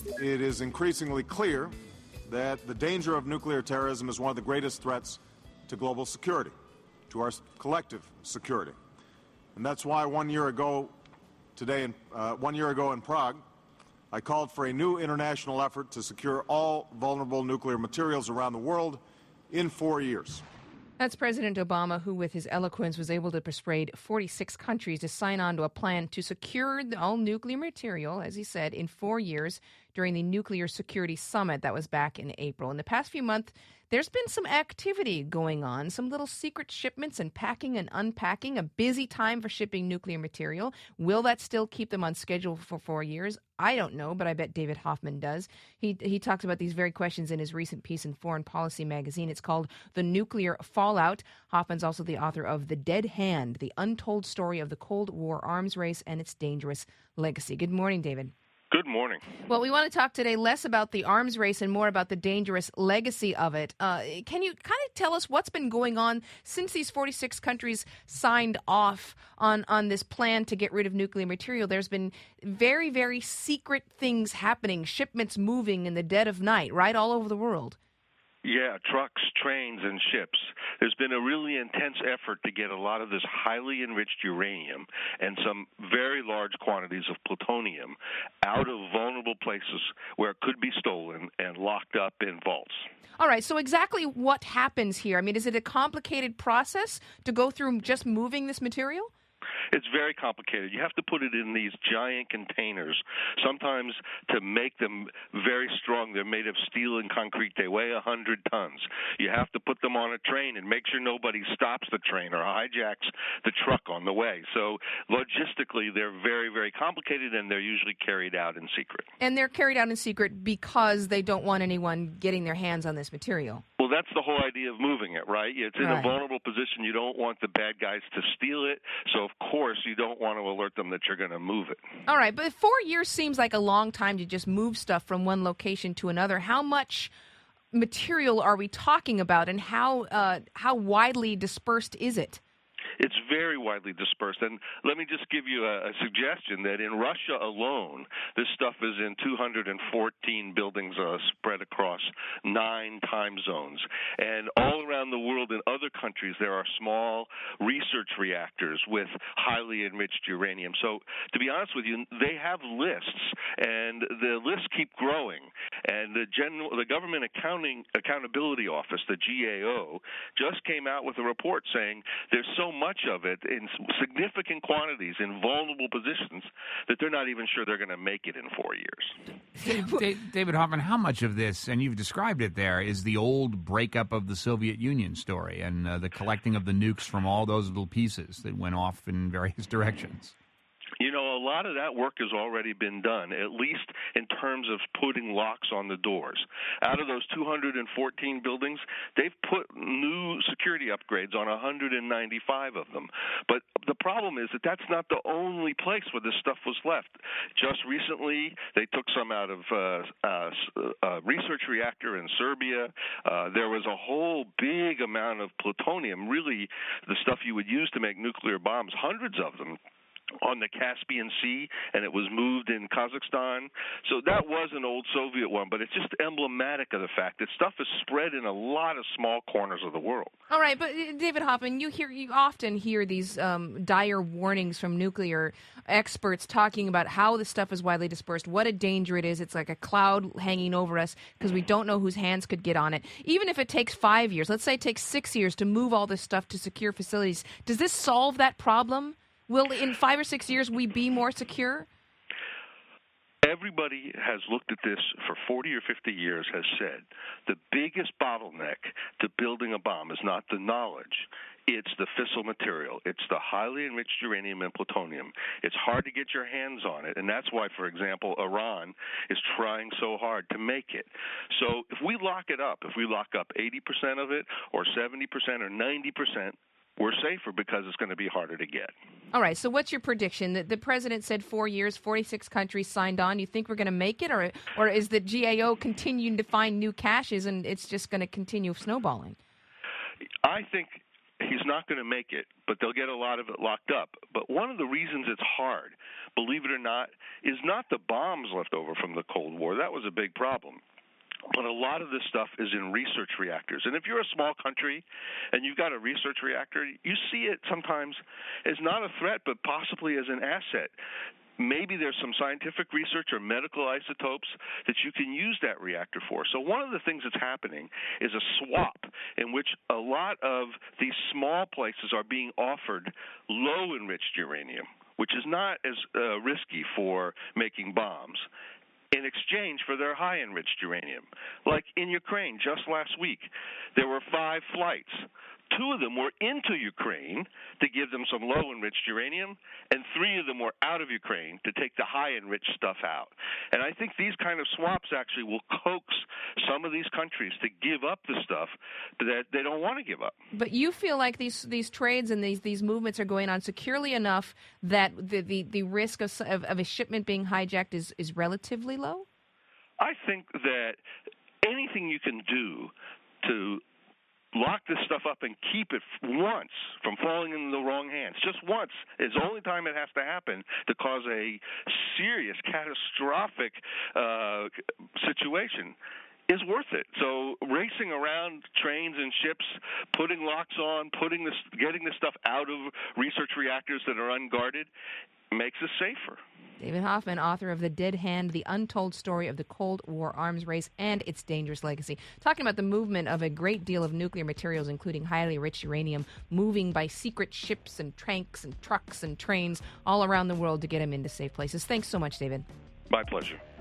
It is increasingly clear that the danger of nuclear terrorism is one of the greatest threats to global security, to our collective security. And that's why 1 year ago in Prague, I called for a new international effort to secure all vulnerable nuclear materials around the world in 4 years. That's President Obama, who with his eloquence was able to persuade 46 countries to sign on to a plan to secure all nuclear material, as he said, in 4 years during the Nuclear Security Summit that was back in April. In the past few months, there's been some activity going on, some little secret shipments and packing and unpacking, a busy time for shipping nuclear material. Will that still keep them on schedule for 4 years? I don't know, but I bet David Hoffman does. He talks about these very questions in his recent piece in Foreign Policy magazine. It's called The Nuclear Fallout. Hoffman's also the author of The Dead Hand, The Untold Story of the Cold War Arms Race and Its Dangerous Legacy. Good morning, David. Good morning. Well, we want to talk today less about the arms race and more about the dangerous legacy of it. Can you kind of tell us what's been going on since these 46 countries signed off on this plan to get rid of nuclear material? There's been very, very secret things happening, shipments moving in the dead of night, right, all over the world. Yeah, trucks, trains, and ships. There's been a really intense effort to get a lot of this highly enriched uranium and some very large quantities of plutonium out of vulnerable places where it could be stolen and locked up in vaults. All right, so exactly what happens here? I mean, is it a complicated process to go through just moving this material? It's very complicated. You have to put it in these giant containers. Sometimes to make them very strong, they're made of steel and concrete. They weigh 100 tons. You have to put them on a train and make sure nobody stops the train or hijacks the truck on the way. So logistically, they're very, very complicated, and they're usually carried out in secret. And they're carried out in secret because they don't want anyone getting their hands on this material. Well, that's the whole idea of moving it, right? It's in a vulnerable position. You don't want the bad guys to steal it. So, of course, you don't want to alert them that you're going to move it. All right, but 4 years seems like a long time to just move stuff from one location to another. How much material are we talking about, and how widely dispersed is it? It's very widely dispersed. And let me just give you a suggestion that in Russia alone, this stuff is in 214 buildings spread across 9 time zones. And all around the world in other countries, there are small research reactors with highly enriched uranium. So to be honest with you, they have lists, and the lists keep growing. And the Government Accountability Office, the GAO, just came out with a report saying there's so much of it in significant quantities in vulnerable positions that they're not even sure they're going to make it in 4 years. David Hoffman, how much of this, and you've described it there, is the old breakup of the Soviet Union story and the collecting of the nukes from all those little pieces that went off in various directions? You know, a lot of that work has already been done, at least in terms of putting locks on the doors. Out of those 214 buildings, they've put new security upgrades on 195 of them. But the problem is that that's not the only place where this stuff was left. Just recently, they took some out of a research reactor in Serbia. There was a whole big amount of plutonium, really the stuff you would use to make nuclear bombs, hundreds of them, on the Caspian Sea, and it was moved in Kazakhstan. So that was an old Soviet one, but it's just emblematic of the fact that stuff is spread in a lot of small corners of the world. All right, but David Hoffman, you often hear these dire warnings from nuclear experts talking about how the stuff is widely dispersed, what a danger it is. It's like a cloud hanging over us because we don't know whose hands could get on it. Even if it takes 5 years, let's say it takes 6 years to move all this stuff to secure facilities, does this solve that problem? Will in 5 or 6 years we be more secure? Everybody has looked at this for 40 or 50 years, has said the biggest bottleneck to building a bomb is not the knowledge. It's the fissile material. It's the highly enriched uranium and plutonium. It's hard to get your hands on it, and that's why, for example, Iran is trying so hard to make it. So if we lock it up, if we lock up 80% of it or 70% or 90%, we're safer because it's going to be harder to get. All right, so what's your prediction? The president said 4 years, 46 countries signed on. You think we're going to make it, or is the GAO continuing to find new caches and it's just going to continue snowballing? I think he's not going to make it, but they'll get a lot of it locked up. But one of the reasons it's hard, believe it or not, is not the bombs left over from the Cold War. That was a big problem. But a lot of this stuff is in research reactors. And if you're a small country and you've got a research reactor, you see it sometimes as not a threat, but possibly as an asset. Maybe there's some scientific research or medical isotopes that you can use that reactor for. So one of the things that's happening is a swap in which a lot of these small places are being offered low-enriched uranium, which is not as risky for making bombs, in exchange for their high-enriched uranium. Like in Ukraine, just last week, there were 5 flights. 2 of them were into Ukraine to give them some low-enriched uranium, and 3 of them were out of Ukraine to take the high-enriched stuff out. And I think these kind of swaps actually will coax some of these countries to give up the stuff that they don't want to give up. But you feel like these trades and these movements are going on securely enough that the risk of a shipment being hijacked is relatively low? I think that anything you can do to lock this stuff up and keep it once from falling into the wrong hands, just once, is the only time it has to happen to cause a serious, catastrophic situation, is worth it. So racing around trains and ships, putting locks on, getting this stuff out of research reactors that are unguarded, makes us safer. David Hoffman, author of The Dead Hand, The Untold Story of the Cold War Arms Race and Its Dangerous Legacy. Talking about the movement of a great deal of nuclear materials, including highly rich uranium, moving by secret ships and tanks and trucks and trains all around the world to get them into safe places. Thanks so much, David. My pleasure.